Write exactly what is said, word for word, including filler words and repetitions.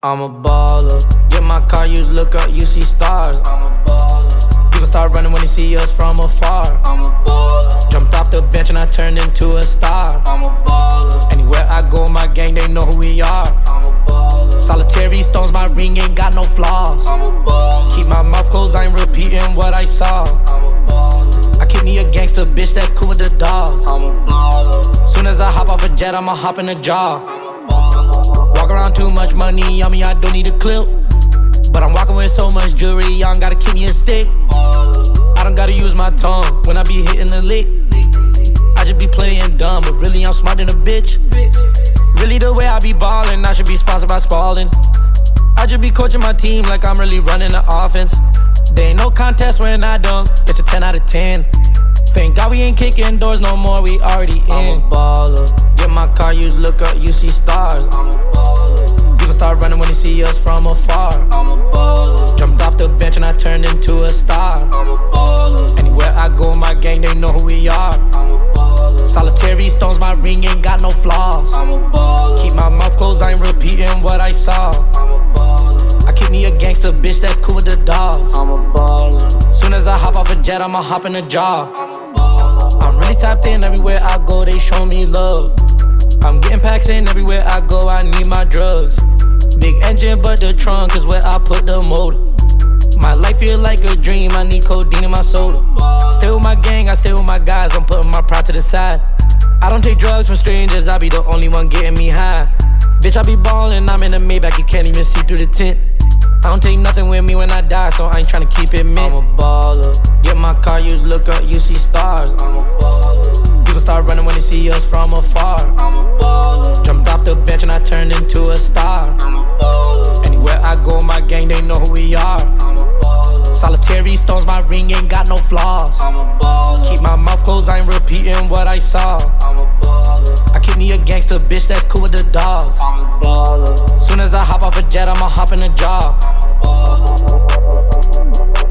I'm a baller. Get my car, you look up, you see stars. I'm a baller. People start running when they see us from afar. I'm a baller. Jumped off the bench and I turned into a star. I'm a baller. Anywhere I go, my gang, they know who we are. I'm a baller. Solitary stones, my ring ain't got no flaws. I'm a baller. Keep my mouth closed, I ain't repeating what I saw. I'm a baller. I keep me a gangster bitch that's cool with the dogs. I'm a baller. Soon as I hop off a jet, I'ma hop in the jar. Walk around too much money on me, I don't need a clip. But I'm walking with so much jewelry, y'all gotta keep me a stick. I don't gotta use my tongue when I be hitting the lick. I just be playing dumb, but really I'm smart than a bitch. Really the way I be ballin', I should be sponsored by Spalding. I just be coaching my team like I'm really running the offense. There ain't no contest when I dunk, it's a ten out of ten. Thank God we ain't kicking doors no more, we already in. I'm a baller. Get my car, you look up, you see stars. I'm a baller. People start running when they see us from afar. I'm a baller. Jumped off the bench and I turned into a star. I'm a baller. Anywhere I go, my gang, they know who we are. I'm a baller. Solitary stones, my ring ain't got no flaws. I'm a baller. Keep my mouth closed, I ain't repeating what I saw. I'm a baller. I keep me a gangster bitch that's cool with the dogs. I'm a baller. Soon as I hop off a jet, I'ma hop in the jar. I'm really tapped in, everywhere I go, they show me love. I'm getting packs in, everywhere I go, I need my drugs. Big engine, but the trunk is where I put the motor. My life feel like a dream, I need codeine in my soda. Stay with my gang, I stay with my guys, I'm putting my pride to the side. I don't take drugs from strangers, I be the only one getting me high. Bitch, I be ballin', I'm in the Maybach, you can't even see through the tent. I don't take nothing with me when I die, so I ain't tryna keep it mint. I'm a baller. Get my car, you look up, you see stars. I'm a baller. People start running when they see us from afar. I'm a baller. Jumped off the bench and I turned into a star. I'm a baller. Anywhere I go, my gang, they know who we are. I'm a baller. Solitary stones, my ring ain't got no flaws. I'm a baller. Keep my mouth closed, I ain't repeating what I saw. I'm a baller. I keep me a gangster bitch that's cool with the dogs. I'm a baller. Soon as I hop off a jet, I'ma hop in the jar. I'm a baller.